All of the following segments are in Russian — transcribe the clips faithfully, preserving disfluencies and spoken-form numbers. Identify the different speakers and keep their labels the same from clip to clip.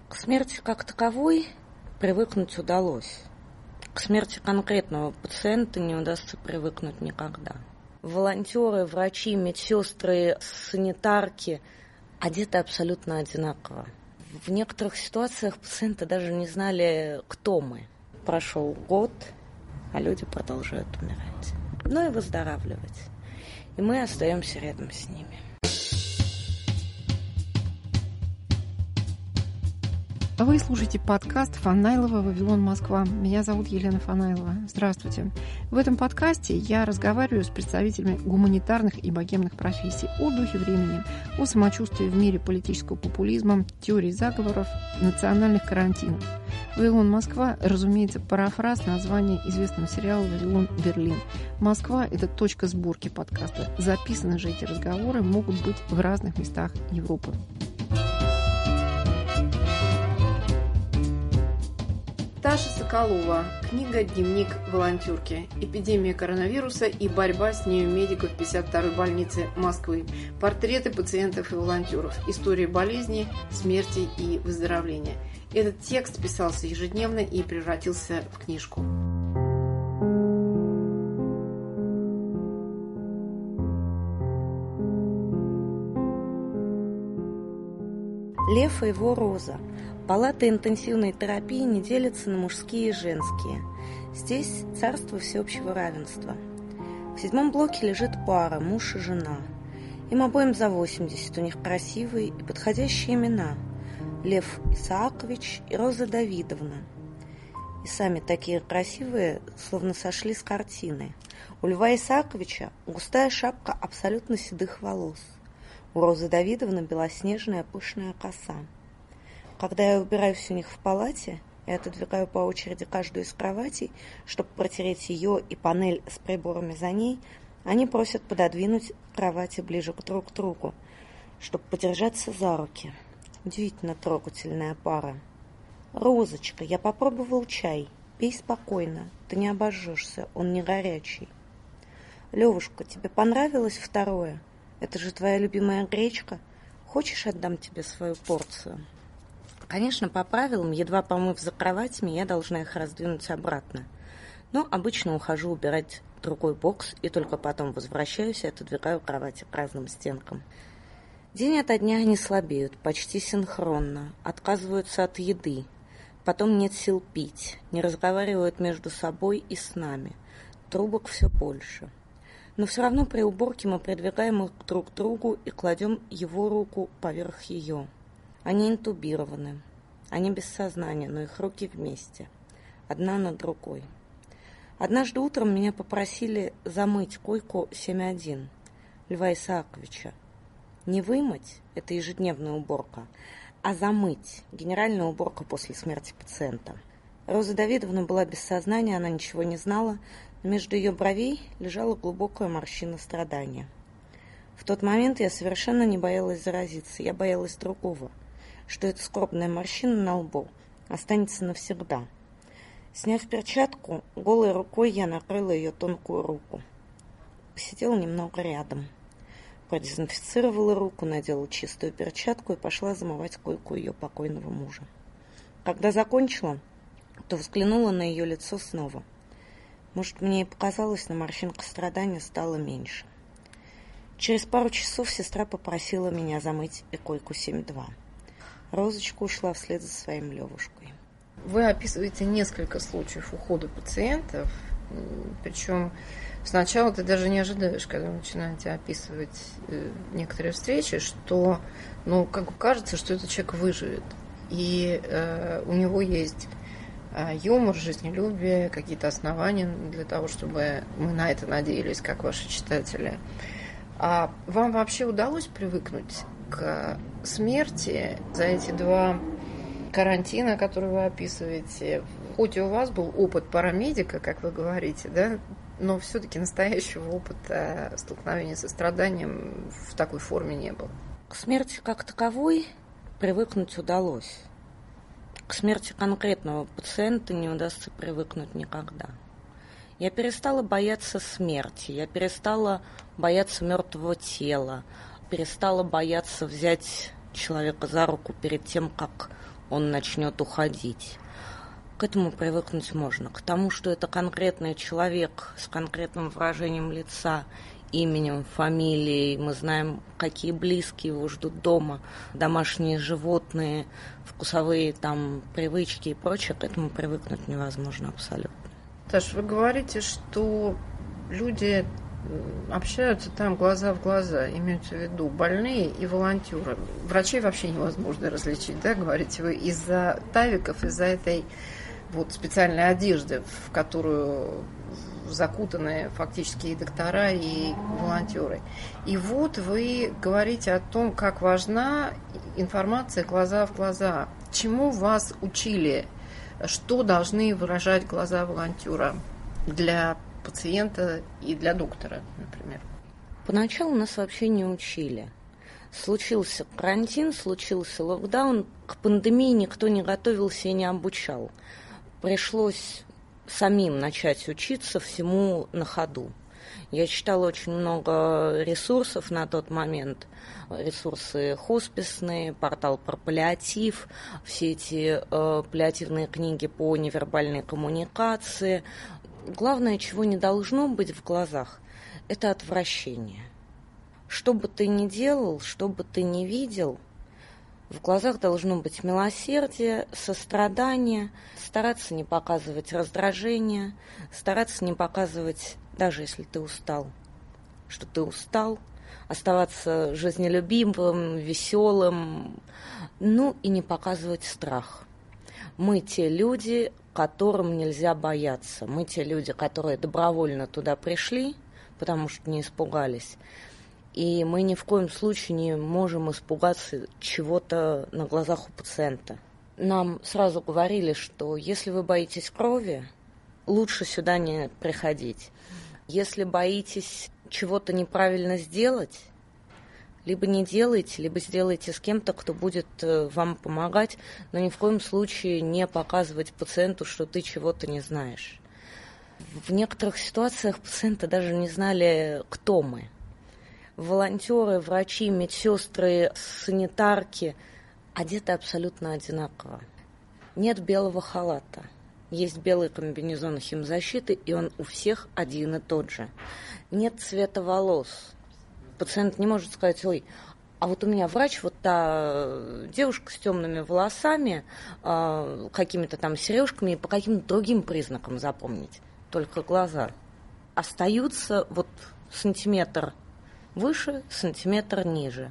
Speaker 1: К смерти как таковой привыкнуть удалось. К смерти конкретного пациента не удастся привыкнуть никогда. Волонтеры, врачи, медсестры, санитарки одеты абсолютно одинаково. В некоторых ситуациях пациенты даже не знали, кто мы. Прошел год, а люди продолжают умирать. Ну и выздоравливать. И мы остаемся рядом с ними.
Speaker 2: Вы слушаете подкаст Фанайлова «Вавилон, Москва». Меня зовут Елена Фанайлова. Здравствуйте. В этом подкасте я разговариваю с представителями гуманитарных и богемных профессий о духе времени, о самочувствии в мире политического популизма, теории заговоров, национальных карантинов. «Вавилон, Москва», разумеется, парафраз названия известного сериала «Вавилон, Берлин». Москва – это точка сборки подкаста. Записаны же эти разговоры могут быть в разных местах Европы. Таша Соколова. Книга «Дневник волонтерки. Эпидемия коронавируса и борьба с нею медиков пятьдесят второй больницы Москвы. Портреты пациентов и волонтеров. История болезни, смерти и выздоровления». Этот текст писался ежедневно и превратился в книжку.
Speaker 1: Лев и его роза. Палаты интенсивной терапии не делятся на мужские и женские. Здесь царство всеобщего равенства. В седьмом блоке лежит пара, муж и жена. Им обоим за восемьдесят, у них красивые и подходящие имена. Лев Исаакович и Роза Давидовна. И сами такие красивые, словно сошли с картины. У Льва Исааковича густая шапка абсолютно седых волос. У Розы Давидовны белоснежная пышная коса. Когда я убираюсь у них в палате и отодвигаю по очереди каждую из кроватей, чтобы протереть ее и панель с приборами за ней, они просят пододвинуть кровати ближе друг к другу, чтобы подержаться за руки. Удивительно трогательная пара. «Розочка, я попробовал чай. Пей спокойно, ты не обожжешься, он не горячий». «Левушка, тебе понравилось второе? Это же твоя любимая гречка. Хочешь, отдам тебе свою порцию?» Конечно, по правилам, едва помыв за кроватями, я должна их раздвинуть обратно. Но обычно ухожу убирать другой бокс и только потом возвращаюсь и отодвигаю кровати к разным стенкам. День ото дня они слабеют, почти синхронно, отказываются от еды. Потом нет сил пить, не разговаривают между собой и с нами. Трубок все больше. Но все равно при уборке мы придвигаем их друг к другу и кладем его руку поверх ее. Они интубированы. Они без сознания, но их руки вместе. Одна на другой. Однажды утром меня попросили замыть койку семь один Льва Исааковича. Не вымыть – это ежедневная уборка, а замыть – генеральная уборка после смерти пациента. Роза Давидовна была без сознания, она ничего не знала, но между ее бровей лежала глубокая морщина страдания. В тот момент я совершенно не боялась заразиться, я боялась другого, что эта скорбная морщина на лбу останется навсегда. Сняв перчатку, голой рукой я накрыла ее тонкую руку. Посидела немного рядом. Продезинфицировала руку, надела чистую перчатку и пошла замывать койку ее покойного мужа. Когда закончила, то взглянула на ее лицо снова. Может, мне и показалось, но морщинка страдания стала меньше. Через пару часов сестра попросила меня замыть и койку семь два. Розочка ушла вслед за своим Левушкой.
Speaker 2: Вы описываете несколько случаев ухода пациентов, причем сначала ты даже не ожидаешь, когда вы начинаете описывать некоторые встречи, что, ну, как бы кажется, что этот человек выживет. И э, у него есть э, юмор, жизнелюбие, какие-то основания для того, чтобы мы на это надеялись, как ваши читатели. А вам вообще удалось привыкнуть к смерти за эти два карантина, которые вы описываете? Хоть и у вас был опыт парамедика, как вы говорите, да, но все-таки настоящего опыта столкновения со страданием в такой форме не было.
Speaker 1: К смерти как таковой привыкнуть удалось. К смерти конкретного пациента не удастся привыкнуть никогда. Я перестала бояться смерти, я перестала бояться мертвого тела, перестала бояться взять человека за руку перед тем, как он начнет уходить. К этому привыкнуть можно. К тому, что это конкретный человек с конкретным выражением лица, именем, фамилией. Мы знаем, какие близкие его ждут дома, домашние животные, вкусовые там привычки и прочее. К этому привыкнуть невозможно абсолютно.
Speaker 2: Таш, вы говорите, что люди общаются там глаза в глаза, имеются в виду больные и волонтеры. Врачей вообще невозможно различить, да, говорите вы, из-за тавиков, из-за этой вот специальной одежды, в которую закутаны фактически и доктора, и волонтеры. И вот вы говорите о том, как важна информация глаза в глаза. Чему вас учили? Что должны выражать глаза волонтера для пациента и для доктора, например?
Speaker 1: Поначалу нас вообще не учили. Случился карантин, случился локдаун, к пандемии никто не готовился и не обучал. Пришлось самим начать учиться всему на ходу. Я читала очень много ресурсов на тот момент. Ресурсы хосписные, портал про паллиатив, все эти э, паллиативные книги по невербальной коммуникации. Главное, чего не должно быть в глазах, это отвращение. Что бы ты ни делал, что бы ты ни видел, в глазах должно быть милосердие, сострадание, стараться не показывать раздражение, стараться не показывать, даже если ты устал, что ты устал, оставаться жизнелюбивым, веселым, ну и не показывать страх. Мы те люди, которым нельзя бояться. Мы те люди, которые добровольно туда пришли, потому что не испугались. И мы ни в коем случае не можем испугаться чего-то на глазах у пациента. Нам сразу говорили, что если вы боитесь крови, лучше сюда не приходить. Если боитесь чего-то неправильно сделать, либо не делайте, либо сделайте с кем-то, кто будет вам помогать, но ни в коем случае не показывать пациенту, что ты чего-то не знаешь. В некоторых ситуациях пациенты даже не знали, кто мы. Волонтеры, врачи, медсестры, санитарки одеты абсолютно одинаково. Нет белого халата. Есть белый комбинезон химзащиты, и он у всех один и тот же. Нет цвета волос. Пациент не может сказать: ой, а вот у меня врач, вот та девушка с темными волосами, э, какими-то там сережками, и по каким-то другим признакам запомнить. Только глаза. Остаются вот сантиметр выше, сантиметр ниже.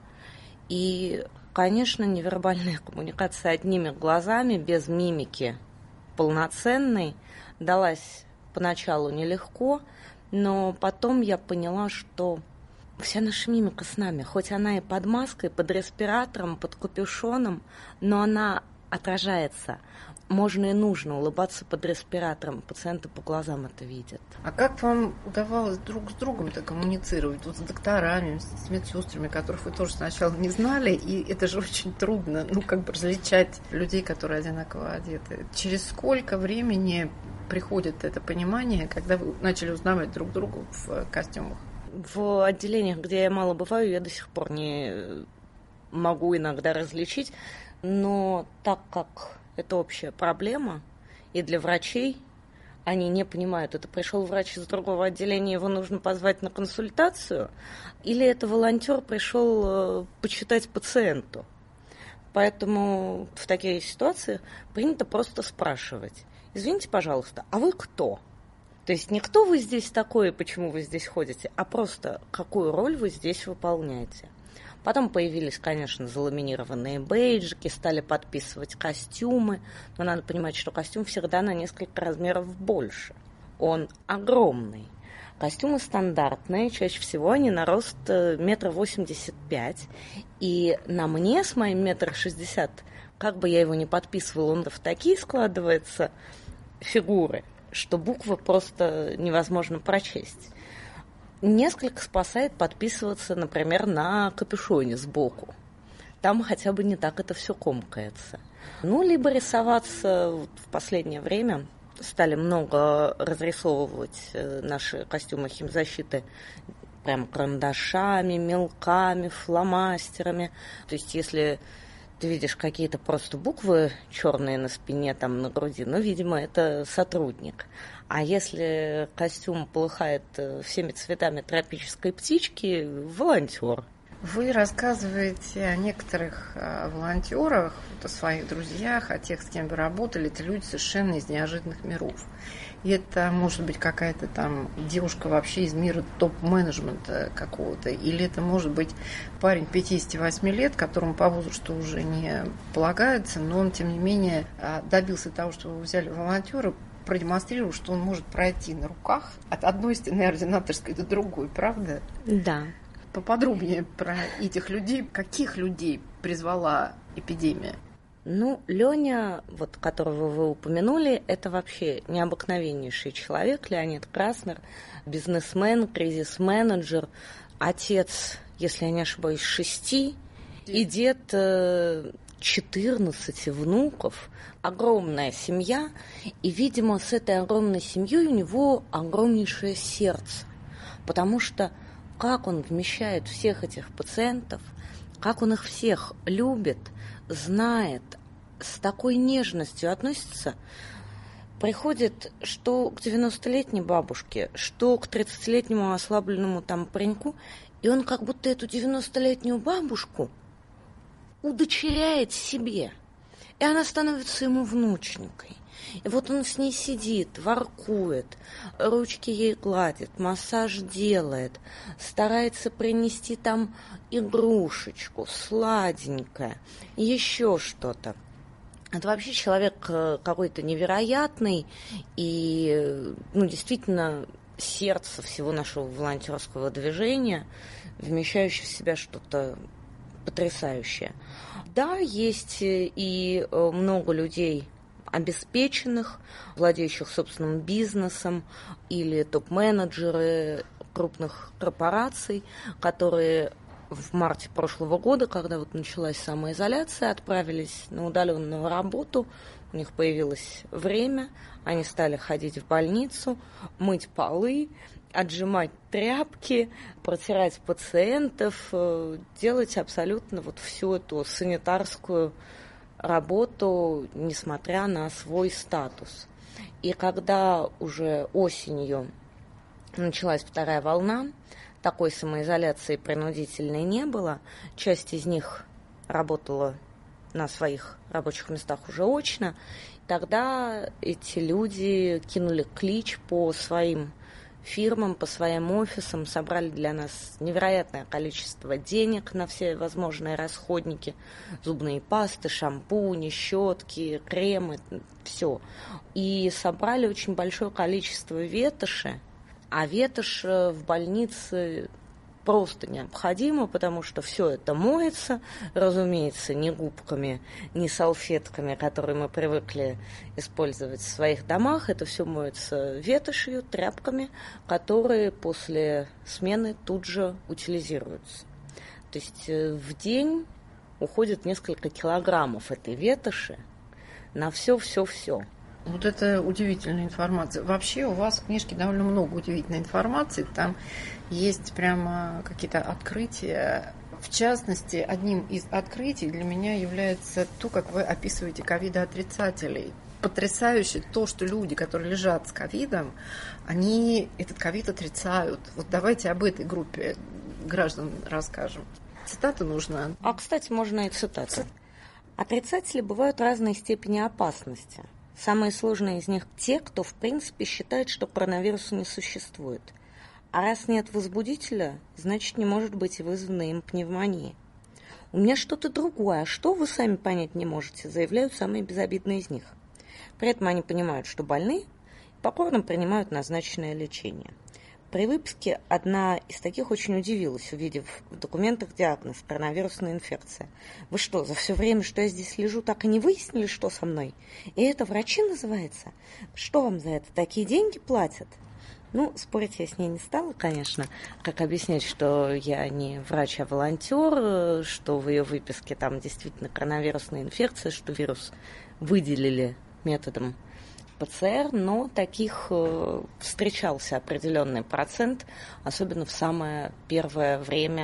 Speaker 1: И, конечно, невербальная коммуникация одними глазами, без мимики полноценной, далась поначалу нелегко, но потом я поняла, что вся наша мимика с нами, хоть она и под маской, под респиратором, под капюшоном, но она отражается. Можно и нужно улыбаться под респиратором. Пациенты по глазам это видят.
Speaker 2: А как вам удавалось друг с другом-то коммуницировать? Вот с докторами, с медсестрами, которых вы тоже сначала не знали, и это же очень трудно, ну, как бы различать людей, которые одинаково одеты. Через сколько времени приходит это понимание, когда вы начали узнавать друг друга в костюмах?
Speaker 1: В отделениях, где я мало бываю, я до сих пор не могу иногда различить, но так как это общая проблема, и для врачей они не понимают, это пришел врач из другого отделения, его нужно позвать на консультацию, или это волонтер пришел почитать пациенту. Поэтому в таких ситуациях принято просто спрашивать: извините, пожалуйста, а вы кто? То есть не кто вы здесь такой и почему вы здесь ходите, а просто какую роль вы здесь выполняете. Потом появились, конечно, заламинированные бейджики, стали подписывать костюмы. Но надо понимать, что костюм всегда на несколько размеров больше. Он огромный. Костюмы стандартные, чаще всего они на рост метр восемьдесят пять. И на мне с моим метр шестьдесят, как бы я его ни подписывала, он в такие складывается фигуры, что буквы просто невозможно прочесть. Несколько спасает подписываться, например, на капюшоне сбоку. Там хотя бы не так это все комкается. Ну, либо рисоваться. В последнее время стали много разрисовывать наши костюмы химзащиты прям карандашами, мелками, фломастерами. То есть если Ты видишь какие-то просто буквы черные на спине, там на груди, ну, видимо, это сотрудник. А если костюм полыхает всеми цветами тропической птички, волонтер.
Speaker 2: Вы рассказываете о некоторых волонтерах, о своих друзьях, о тех, с кем вы работали. Это люди совершенно из неожиданных миров. И это может быть какая-то там девушка вообще из мира топ-менеджмента какого-то. Или это может быть парень пятьдесят восемь лет, которому по возрасту уже не полагается, но он, тем не менее, добился того, что вы взяли волонтера, продемонстрировал, что он может пройти на руках от одной стены ординаторской до другой, правда?
Speaker 1: Да.
Speaker 2: Поподробнее про этих людей. Каких людей призвала эпидемия?
Speaker 1: Ну, Леня, вот которого вы упомянули, это вообще необыкновеннейший человек, Леонид Краснер, бизнесмен, кризис-менеджер, отец, если я не ошибаюсь, шести, и дед четырнадцати внуков, огромная семья, и, видимо, с этой огромной семьей у него огромнейшее сердце, потому что как он вмещает всех этих пациентов, как он их всех любит, знает, с такой нежностью относится, приходит что к девяностолетней бабушке, что к тридцатилетнему ослабленному там пареньку, и он как будто эту девяностолетнюю бабушку удочеряет себе, и она становится ему внученькой. И вот он с ней сидит, воркует, ручки ей гладит, массаж делает, старается принести там игрушечку, сладенькое, еще что-то. Это вообще человек какой-то невероятный и, ну, действительно, сердце всего нашего волонтерского движения, вмещающее в себя что-то потрясающее. Да, есть и много людей обеспеченных, владеющих собственным бизнесом, или топ-менеджеры крупных корпораций, которые в марте прошлого года, когда вот началась самоизоляция, отправились на удаленную работу, у них появилось время, они стали ходить в больницу, мыть полы, отжимать тряпки, протирать пациентов, делать абсолютно вот всю эту санитарскую работу, несмотря на свой статус. И когда уже осенью началась вторая волна, такой самоизоляции принудительной не было. Часть из них работала на своих рабочих местах уже очно. Тогда эти люди кинули клич по своим фирмам, по своим офисам, собрали для нас невероятное количество денег на все возможные расходники, зубные пасты, шампуни, щетки, кремы, все. И собрали очень большое количество ветоши, а ветошь в больнице просто необходимо, потому что все это моется, разумеется, не губками, не салфетками, которые мы привыкли использовать в своих домах. Это все моется ветошью, тряпками, которые после смены тут же утилизируются. То есть в день уходит несколько килограммов этой ветоши на все-все-все.
Speaker 2: Вот это удивительная информация. Вообще у вас в книжке довольно много удивительной информации. Там есть прямо какие-то открытия. В частности, одним из открытий для меня является то, как вы описываете ковидоотрицателей. Потрясающе то, что люди, которые лежат с ковидом, они этот ковид отрицают. Вот давайте об этой группе граждан расскажем. Цитата нужна.
Speaker 1: А, кстати, можно и цитату. Отрицатели бывают разной степени опасности. Самые сложные из них те, кто в принципе считает, что коронавируса не существует. А раз нет возбудителя, значит не может быть и вызвана им пневмония. У меня что-то другое, а что вы сами понять не можете, заявляют самые безобидные из них. При этом они понимают, что больны, и покорно принимают назначенное лечение. При выписке одна из таких очень удивилась, увидев в документах диагноз коронавирусная инфекция. Вы что, за все время, что я здесь лежу, так и не выяснили, что со мной? И это врачи называется? Что вам за это? Такие деньги платят? Ну, спорить я с ней не стала, конечно. Как объяснять, что я не врач, а волонтер, что в ее выписке там действительно коронавирусная инфекция, что вирус выделили методом ПЦР, но таких э, встречался определенный процент, особенно в самое первое время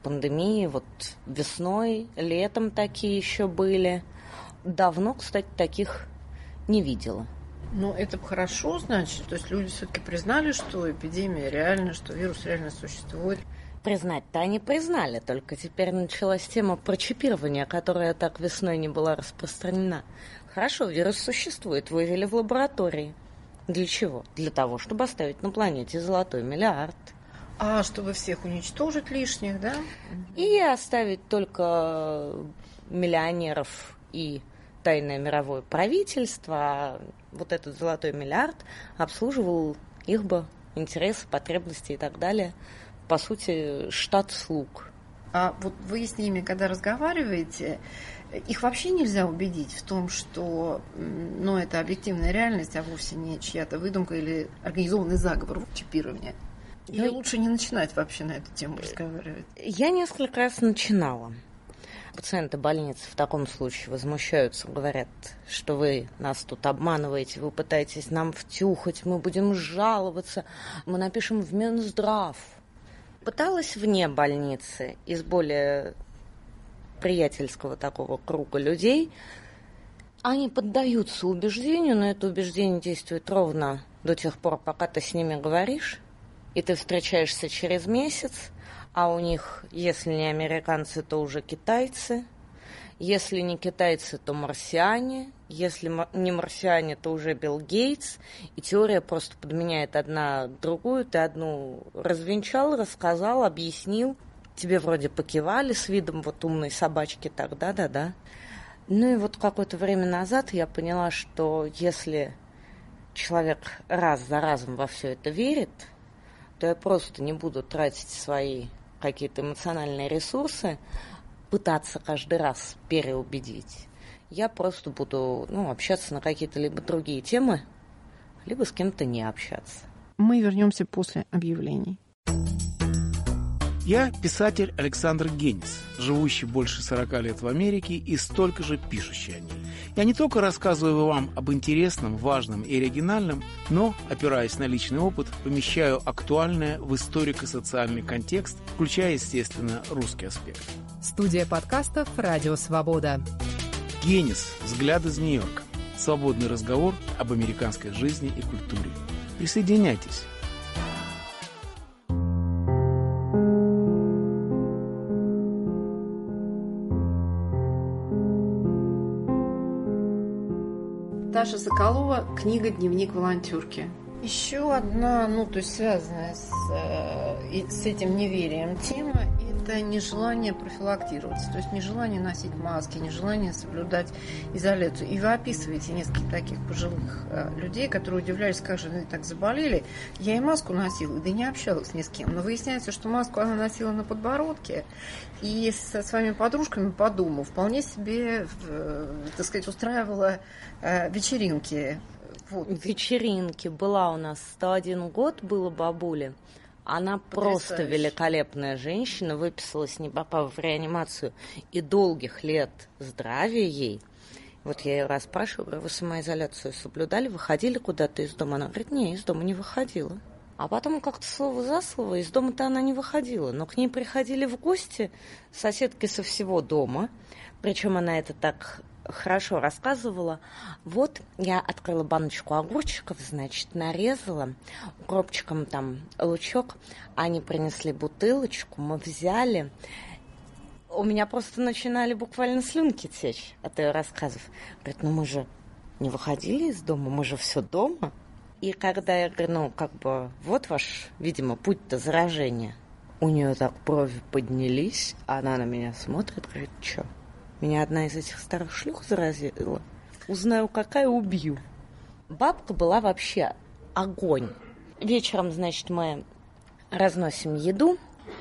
Speaker 1: пандемии, вот весной, летом такие еще были. Давно, кстати, таких не видела.
Speaker 2: Ну, это хорошо, значит. То есть люди все-таки признали, что эпидемия реальна, что вирус реально существует.
Speaker 1: Признать-то они признали, только теперь началась тема про чипирование, которая так весной не была распространена. Хорошо, вирус существует, вывели в лаборатории. Для чего? Для того, чтобы оставить на планете золотой миллиард.
Speaker 2: А, чтобы всех уничтожить лишних, да?
Speaker 1: И оставить только миллионеров и тайное мировое правительство, а вот этот золотой миллиард обслуживал их бы интересы, потребности и так далее. По сути, штат слуг.
Speaker 2: А вот вы с ними, когда разговариваете, их вообще нельзя убедить в том, что ну, это объективная реальность, а вовсе не чья-то выдумка или организованный заговор чипирования? Или ну, лучше не начинать вообще на эту тему разговаривать?
Speaker 1: Я несколько раз начинала. Пациенты больницы в таком случае возмущаются, говорят, что вы нас тут обманываете, вы пытаетесь нам втюхать, мы будем жаловаться, мы напишем в Минздрав. Пыталась вне больницы из более приятельского такого круга людей. Они поддаются убеждению, но это убеждение действует ровно до тех пор, пока ты с ними говоришь, и ты встречаешься через месяц, а у них, если не американцы, то уже китайцы, если не китайцы, то марсиане, если не марсиане, то уже Билл Гейтс, и теория просто подменяет одна другую, ты одну развенчал, рассказал, объяснил, тебе вроде покивали с видом вот умной собачки, так, да-да-да. Ну и вот какое-то время назад я поняла, что если человек раз за разом во все это верит, то я просто не буду тратить свои какие-то эмоциональные ресурсы, пытаться каждый раз переубедить. Я просто буду ну, общаться на какие-то либо другие темы, либо с кем-то не общаться.
Speaker 2: Мы вернемся после объявлений.
Speaker 3: Я писатель Александр Генис, живущий больше сорока лет в Америке и столько же пишущий о ней. Я не только рассказываю вам об интересном, важном и оригинальном, но, опираясь на личный опыт, помещаю актуальное в историко-социальный контекст, включая, естественно, русский аспект.
Speaker 4: Студия подкастов «Радио Свобода».
Speaker 3: Генис. Взгляд из Нью-Йорка. Свободный разговор об американской жизни и культуре. Присоединяйтесь.
Speaker 2: Таша Соколова, книга «Дневник волонтерки». Еще одна, ну, то есть связанная с, э, с этим неверием тема – это нежелание профилактироваться, то есть нежелание носить маски, нежелание соблюдать изоляцию. И вы описываете несколько таких пожилых э, людей, которые удивлялись, как же они так заболели. Я и маску носила, да и не общалась ни с кем. Но выясняется, что маску она носила на подбородке, и со своими подружками по дому вполне себе, э, так сказать, устраивала э, вечеринки.
Speaker 1: Вот. Вечеринки. Была у нас сто один год, было бабуле. Она просто Потрясающе. Великолепная женщина, выписалась, не попав в реанимацию, и долгих лет здравия ей. Вот я ее раз спрашиваю, говорю, вы самоизоляцию соблюдали, выходили куда-то из дома? Она говорит, не, из дома не выходила. А потом как-то слово за слово, из дома-то она не выходила, но к ней приходили в гости соседки со всего дома, причем она это так хорошо рассказывала. Вот я открыла баночку огурчиков, значит, нарезала, укропчиком там лучок, они принесли бутылочку, мы взяли. У меня просто начинали буквально слюнки течь от ее рассказов. Говорит, ну мы же не выходили из дома, мы же все дома. И когда я говорю, ну как бы вот ваш, видимо, путь-то заражения, у нее так брови поднялись, она на меня смотрит, говорит, что? Меня одна из этих старых шлюх заразила. Узнаю, какая, убью. Бабка была вообще огонь. Вечером, значит, мы разносим еду.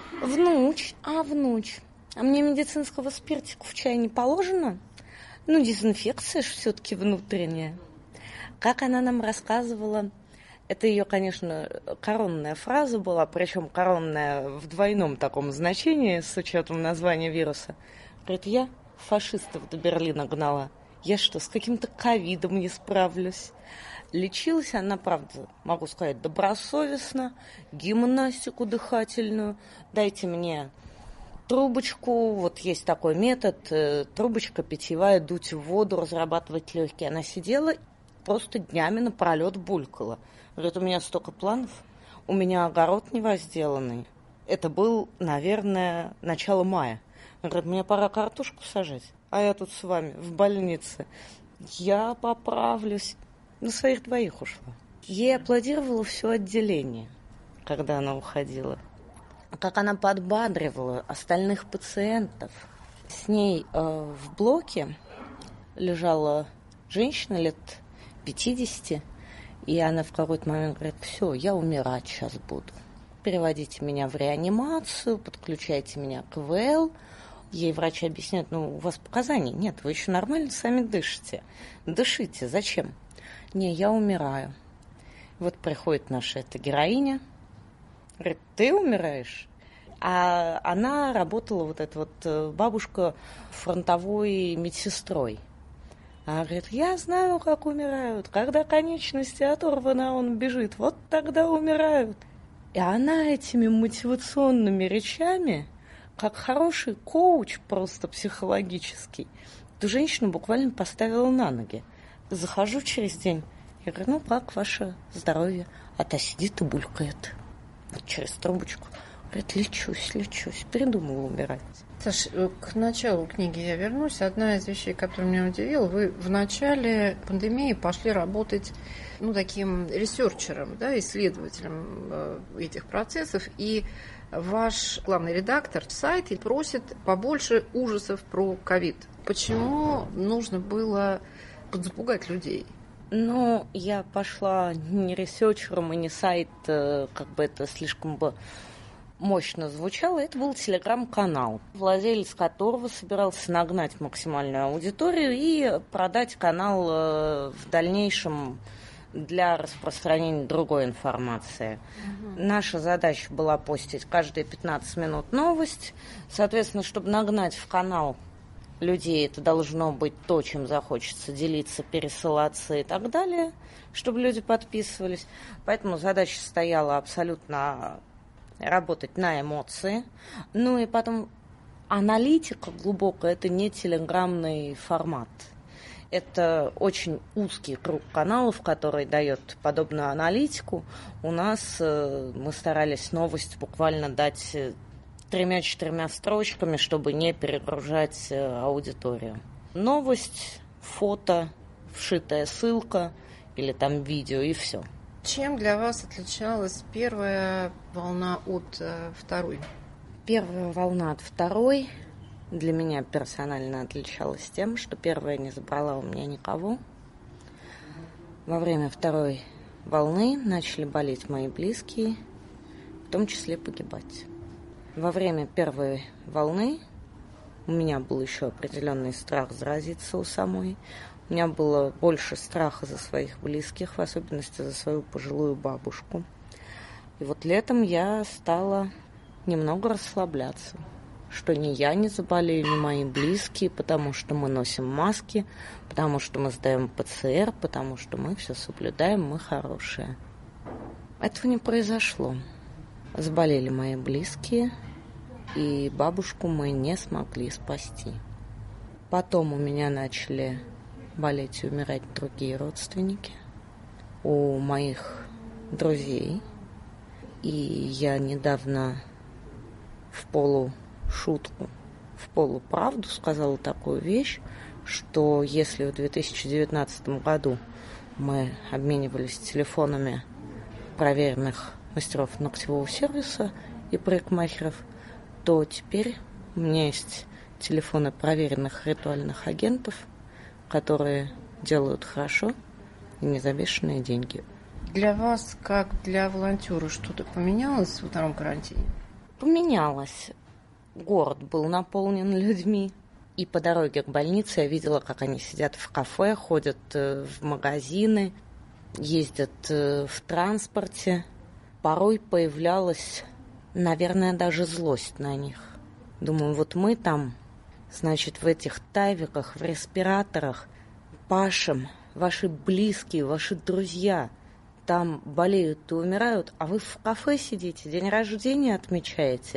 Speaker 1: Внуч, а внуч, а мне медицинского спиртика в чай не положено? Ну, дезинфекция же все-таки внутренняя. Как она нам рассказывала, это ее, конечно, коронная фраза была, причем коронная в двойном таком значении, с учетом названия вируса. Говорит, я фашистов до Берлина гнала. Я что, с каким-то ковидом не справлюсь? Лечилась она, правда, могу сказать, добросовестно, гимнастику дыхательную. Дайте мне трубочку, вот есть такой метод, э, трубочка питьевая, дуть в воду, разрабатывать легкие. Она сидела, просто днями напролет булькала. Говорит, у меня столько планов, у меня огород невозделанный. Это был, наверное, начало мая. Говорит, мне пора картошку сажать, а я тут с вами в больнице. Я поправлюсь. На своих двоих ушла. Ей аплодировало все отделение, когда она уходила. Как она подбадривала остальных пациентов. С ней э, в блоке лежала женщина лет пятидесяти, и она в какой-то момент говорит, все, я умирать сейчас буду. Переводите меня в реанимацию, подключайте меня к ИВЛ. Ей врачи объясняют, ну, у вас показаний нет, вы еще нормально сами дышите. Дышите, зачем? Не, я умираю. Вот приходит наша эта героиня, говорит, ты умираешь? А она работала, вот эта вот бабушка, фронтовой медсестрой. Она говорит, я знаю, как умирают. Когда конечности оторваны, он бежит, вот тогда умирают. И она этими мотивационными речами, как хороший коуч просто психологический, эту женщину буквально поставила на ноги. Захожу через день, я говорю, ну как ваше здоровье? А та сидит и булькает. Вот через трубочку. Говорит, лечусь, лечусь, передумала умирать.
Speaker 2: Саш, к началу книги я вернусь. Одна из вещей, которая меня удивила, вы в начале пандемии пошли работать, ну, таким ресерчером, да, исследователем этих процессов, и ваш главный редактор сайта просит побольше ужасов про ковид. Почему нужно было запугать людей?
Speaker 1: Ну, я пошла не ресерчером и не сайт, как бы это слишком бы мощно звучало. Это был телеграм-канал, владелец которого собирался нагнать максимальную аудиторию и продать канал в дальнейшем для распространения другой информации. Угу. Наша задача была постить каждые пятнадцать минут новость. Соответственно, чтобы нагнать в канал людей, это должно быть то, чем захочется делиться, пересылаться и так далее, чтобы люди подписывались. Поэтому задача стояла абсолютно работать на эмоции. Ну и потом аналитика глубокая, это не телеграммный формат. Это очень узкий круг каналов, который дает подобную аналитику. У нас э, мы старались новость буквально дать тремя-четырьмя строчками, чтобы не перегружать э, аудиторию. Новость, фото, вшитая ссылка или там видео и все.
Speaker 2: Чем для вас отличалась первая волна от э, второй?
Speaker 1: Первая волна от второй для меня персонально отличалась тем, что первая не забрала у меня никого. Во время второй волны начали болеть мои близкие, в том числе погибать. Во время первой волны у меня был еще определенный страх заразиться у самой. У меня было больше страха за своих близких, в особенности за свою пожилую бабушку. И вот летом я стала немного расслабляться, что ни я не заболею, ни мои близкие, потому что мы носим маски, потому что мы сдаем ПЦР, потому что мы все соблюдаем, мы хорошие. Этого не произошло. Заболели мои близкие, и бабушку мы не смогли спасти. Потом у меня начали болеть и умирать другие родственники у моих друзей. И я недавно в полушутку, в полуправду сказала такую вещь, что если в две тысячи девятнадцатом году мы обменивались телефонами проверенных мастеров ногтевого сервиса и парикмахеров, то теперь у меня есть телефоны проверенных ритуальных агентов, которые делают хорошо и не за бешеные деньги.
Speaker 2: Для вас, как для волонтера, что-то поменялось во втором карантине?
Speaker 1: Поменялось. Город был наполнен людьми. И по дороге к больнице я видела, как они сидят в кафе, ходят в магазины, ездят в транспорте. Порой появлялась, наверное, даже злость на них. Думаю, вот мы там, значит, в этих тайвиках, в респираторах, пашем, ваши близкие, ваши друзья там болеют и умирают, а вы в кафе сидите, день рождения отмечаете.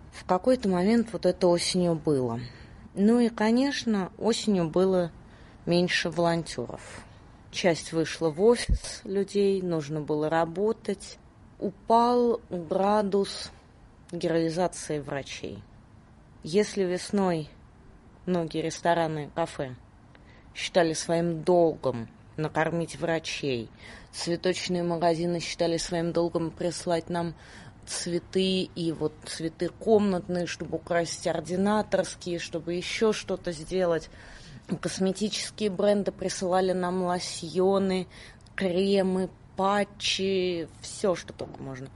Speaker 1: В какой-то момент вот это осенью было. Ну и, конечно, осенью было меньше волонтеров. Часть вышла в офис людей, нужно было работать. Упал градус героизации врачей. Если весной многие рестораны и кафе считали своим долгом накормить врачей, цветочные магазины считали своим долгом прислать нам цветы и вот цветы комнатные, чтобы украсить ординаторские, чтобы еще что-то сделать. Косметические бренды присылали нам лосьоны, кремы, патчи, все, что только можно.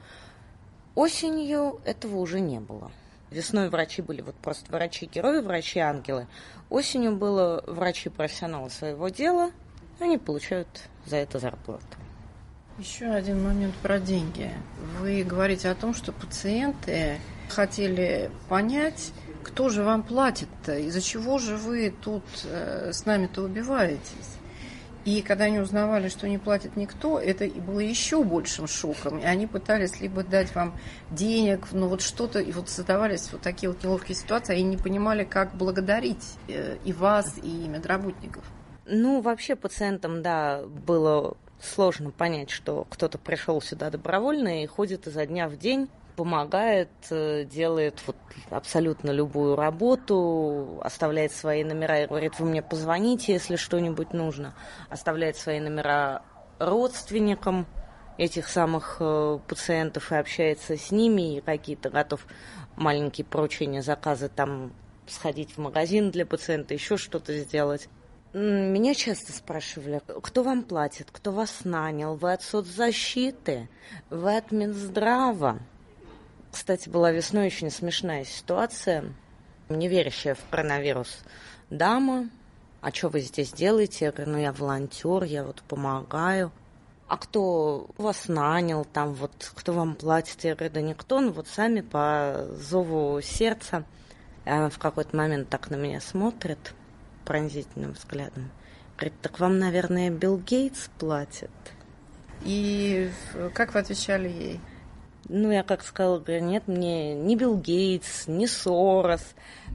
Speaker 1: Осенью этого уже не было. Весной врачи были вот просто врачи-герои, врачи-ангелы. Осенью было врачи-профессионалы своего дела, они получают за это зарплату.
Speaker 2: Еще один момент про деньги. Вы говорите о том, что пациенты хотели понять, кто же вам платит-то, из-за чего же вы тут э, с нами-то убиваетесь. И когда они узнавали, что не платит никто, это было еще большим шоком. И они пытались либо дать вам денег, ну вот что-то, и вот создавались вот такие вот неловкие ситуации, и не понимали, как благодарить э, и вас, и медработников.
Speaker 1: Ну, вообще пациентам, да, было сложно понять, что кто-то пришел сюда добровольно и ходит изо дня в день, помогает, делает вот абсолютно любую работу, оставляет свои номера и говорит: вы мне позвоните, если что-нибудь нужно, оставляет свои номера родственникам этих самых пациентов и общается с ними, и какие-то готов маленькие поручения, заказы, там сходить в магазин для пациента, еще что-то сделать. Меня часто спрашивали, кто вам платит, кто вас нанял, вы от соцзащиты, вы от Минздрава. Кстати, была весной очень смешная ситуация. Не верящая в коронавирус дама: а что вы здесь делаете? Я говорю: ну я волонтер, я вот помогаю. А кто вас нанял, там вот, кто вам платит? Я говорю: да никто, ну вот сами по зову сердца. И она в какой-то момент так на меня смотрит пронзительным взглядом. Говорит: так вам, наверное, Билл Гейтс платит?
Speaker 2: И как вы отвечали ей?
Speaker 1: Ну, я как сказала, говорю: нет, мне ни Билл Гейтс, ни Сорос,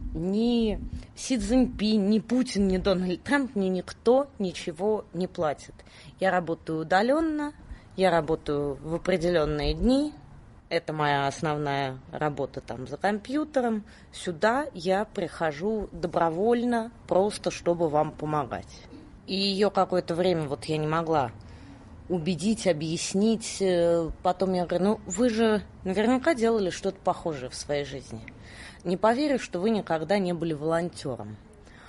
Speaker 1: ни Си Цзиньпин, ни Путин, ни Дональд Трамп, мне никто ничего не платит. Я работаю удаленно, я работаю в определенные дни. Это моя основная работа там за компьютером. Сюда я прихожу добровольно, просто чтобы вам помогать. И ее какое-то время вот я не могла убедить, объяснить. Потом я говорю: ну вы же наверняка делали что-то похожее в своей жизни. Не поверю, что вы никогда не были волонтером.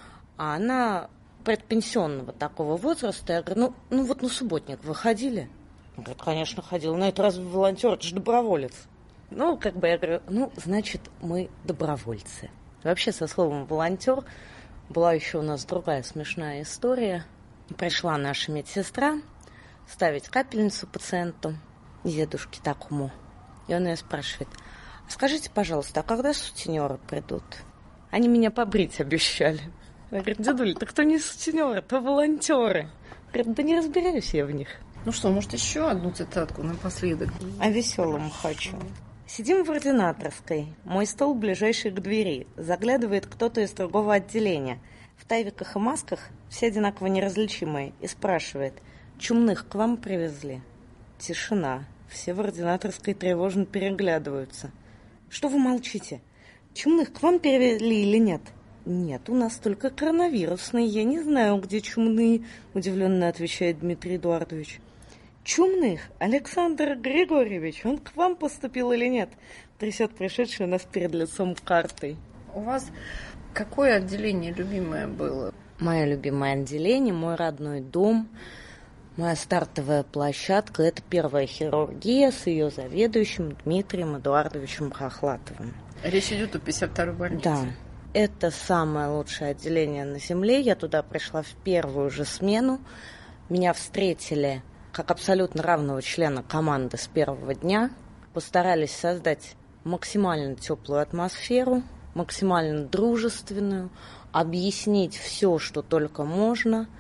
Speaker 1: А она предпенсионного такого возраста. Я говорю: ну, ну вот на субботник вы ходили? Он говорит: конечно, ходил. Но это разве волонтер? Это же доброволец. Ну, как бы я говорю: ну, значит, мы добровольцы. Вообще, со словом волонтер была еще у нас другая смешная история. Пришла наша медсестра ставить капельницу пациенту, дедушке такому. И он ее спрашивает: скажите, пожалуйста, а когда сутенеры придут? Они меня побрить обещали. Я говорю: дедуль, так кто не сутенеры, то волонтеры. Говорит: да не разбираюсь я в них.
Speaker 2: Ну что, может, еще одну цитатку напоследок?
Speaker 1: О веселом хочу. Сидим в ординаторской. Мой стол ближайший к двери. Заглядывает кто-то из другого отделения. В тайвиках и масках, все одинаково неразличимые, и спрашивает: чумных к вам привезли? Тишина. Все в ординаторской тревожно переглядываются. Что вы молчите? Чумных к вам перевели или нет? Нет, у нас только коронавирусные. Я не знаю, где чумные, удивленно отвечает Дмитрий Эдуардович. Чумных? Александр Григорьевич, он к вам поступил или нет? Трясет пришедший у нас перед лицом картой.
Speaker 2: У вас какое отделение любимое было?
Speaker 1: Мое любимое отделение, мой родной дом, моя стартовая площадка – это первая хирургия с ее заведующим Дмитрием Эдуардовичем Хохлатовым.
Speaker 2: Речь идет о пятьдесят второй больнице.
Speaker 1: Да, это самое лучшее отделение на земле. Я туда пришла в первую же смену. Меня встретили как абсолютно равного члена команды с первого дня. Постарались создать максимально теплую атмосферу, максимально дружественную, объяснить все, что только можно,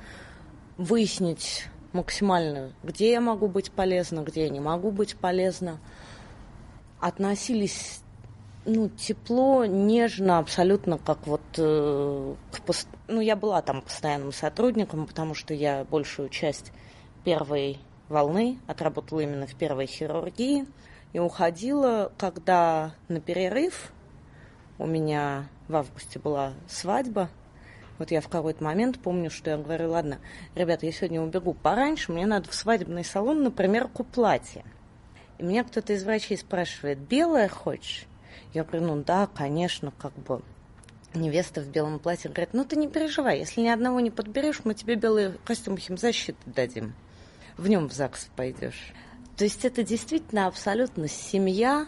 Speaker 1: выяснить максимально, где я могу быть полезна, где я не могу быть полезна. Относились Ну, тепло, нежно, абсолютно как вот... Э, пост... Ну, я была там постоянным сотрудником, потому что я большую часть первой волны отработала именно в первой хирургии. И уходила, когда на перерыв у меня в августе была свадьба. Вот я в какой-то момент помню, что я говорю: ладно, ребята, я сегодня убегу пораньше, мне надо в свадебный салон на примерку платья. И меня кто-то из врачей спрашивает: белое хочешь? Я говорю: ну да, конечно, как бы невеста в белом платье. Говорит: ну ты не переживай, если ни одного не подберешь, мы тебе белый костюм химзащиты дадим. В нем в ЗАГС пойдешь. То есть это действительно абсолютно семья,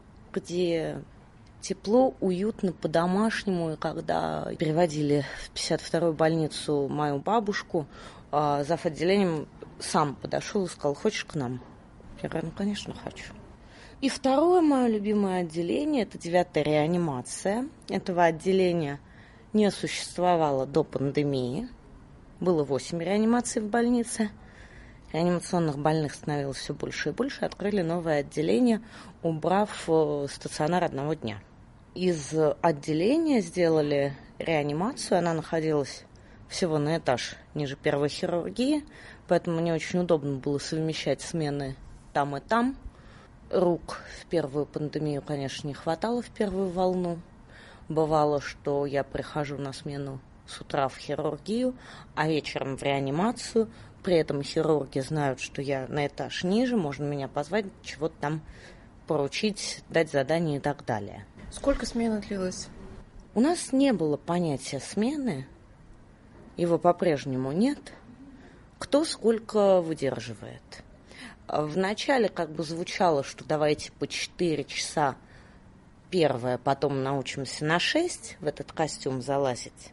Speaker 1: где тепло, уютно, по-домашнему. И когда переводили в пятьдесят вторую больницу мою бабушку, зав. Отделением сам подошел и сказал: хочешь к нам? Я говорю: ну, конечно, хочу. И второе мое любимое отделение – это девятая реанимация. Этого отделения не существовало до пандемии. Было восемь реанимаций в больнице. Реанимационных больных становилось все больше и больше. Открыли новое отделение, убрав стационар одного дня. Из отделения сделали реанимацию. Она находилась всего на этаж ниже первой хирургии, поэтому мне очень удобно было совмещать смены там и там. Рук в первую пандемию, конечно, не хватало в первую волну. Бывало, что я прихожу на смену с утра в хирургию, а вечером в реанимацию. При этом хирурги знают, что я на этаж ниже, можно меня позвать, чего-то там поручить, дать задание и так далее.
Speaker 2: Сколько смена длилась?
Speaker 1: У нас не было понятия смены, его по-прежнему нет. Кто сколько выдерживает. Вначале как бы звучало, что давайте по четыре часа первое, потом научимся на шесть в этот костюм залазить.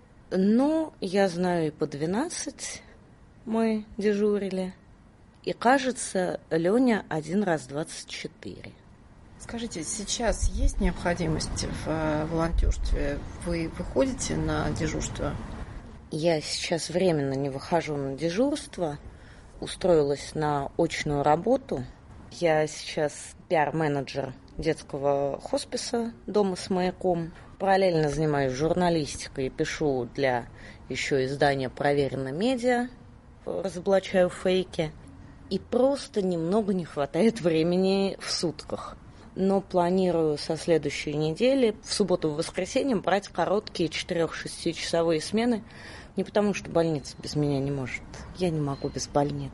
Speaker 1: Но я знаю и по двенадцать мы дежурили. И, кажется, Леня один раз двадцать четыре.
Speaker 2: Скажите, сейчас есть необходимость в волонтерстве? Вы выходите на дежурство?
Speaker 1: Я сейчас временно не выхожу на дежурство. Устроилась на очную работу. Я сейчас пиар-менеджер детского хосписа «Дома с маяком». Параллельно занимаюсь журналистикой и пишу для еще издания «Проверено медиа». Разоблачаю фейки. И просто немного не хватает времени в сутках. Но планирую со следующей недели в субботу и воскресенье брать короткие четыре-шестичасовые смены. Не потому, что больница без меня не может. Я не могу без больницы.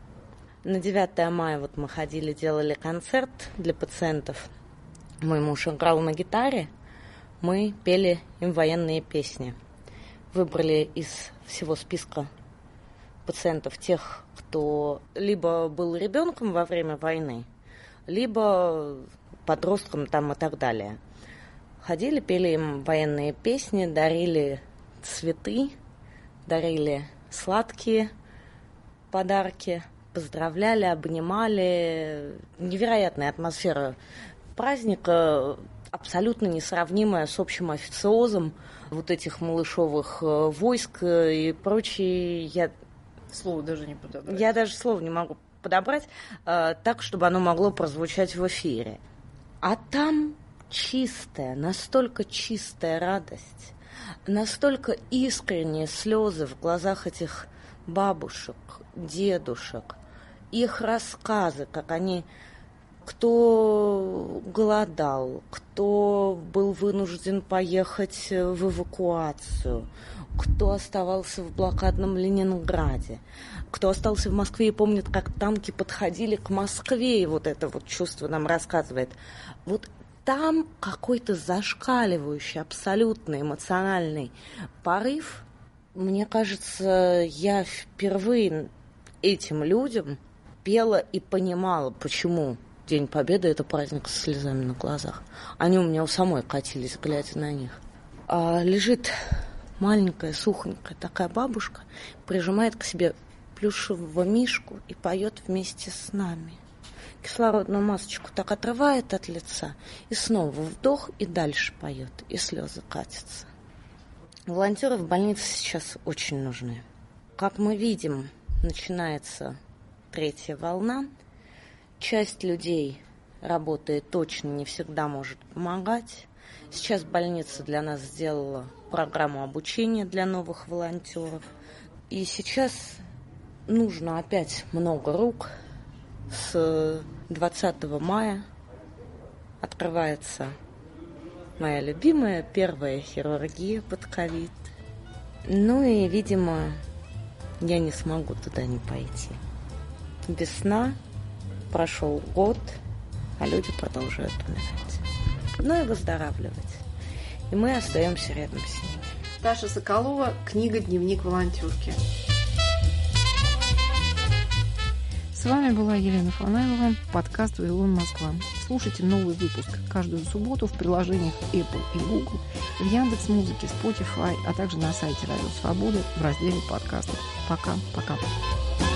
Speaker 1: На девятое мая вот мы ходили, делали концерт для пациентов. Мой муж играл на гитаре. Мы пели им военные песни. Выбрали из всего списка пациентов тех, кто либо был ребенком во время войны, либо подростком там и так далее. Ходили, пели им военные песни, дарили цветы, дарили сладкие подарки, поздравляли, обнимали. Невероятная атмосфера праздника, абсолютно несравнимая с общим официозом вот этих малышовых войск и прочее. Я
Speaker 2: Слово даже не подобрать.
Speaker 1: Я даже слова не могу подобрать э, так, чтобы оно могло прозвучать в эфире. А там чистая, настолько чистая радость, настолько искренние слезы в глазах этих бабушек, дедушек, их рассказы, как они, кто голодал, кто был вынужден поехать в эвакуацию, кто оставался в блокадном Ленинграде, кто остался в Москве и помнит, как танки подходили к Москве, и вот это вот чувство нам рассказывает. Вот там какой-то зашкаливающий, абсолютно эмоциональный порыв. Мне кажется, я впервые этим людям пела и понимала, почему День Победы – это праздник со слезами на глазах. Они у меня у самой катились, глядя на них. А лежит маленькая, сухонькая такая бабушка, прижимает к себе плюшевого мишку и поет вместе с нами. Кислородную масочку так отрывает от лица, и снова вдох, и дальше поет, и слезы катятся. Волонтеры в больнице сейчас очень нужны. Как мы видим, начинается третья волна. Часть людей работает точно, не всегда может помогать. Сейчас больница для нас сделала программу обучения для новых волонтеров. И сейчас нужно опять много рук. С двадцатого мая открывается моя любимая первая хирургия под ковид. Ну и, видимо, я не смогу туда не пойти. Весна, прошел год, а люди продолжают умирать. Ну и выздоравливать. И мы остаемся рядом с ними.
Speaker 2: Таша Соколова, книга «Дневник волонтерки». С вами была Елена Фанаилова, подкаст «Вавилон Москва». Слушайте новый выпуск каждую субботу в приложениях Apple и Google, в Яндекс.Музыке, Spotify, а также на сайте Радио Свобода в разделе подкастов. Пока-пока.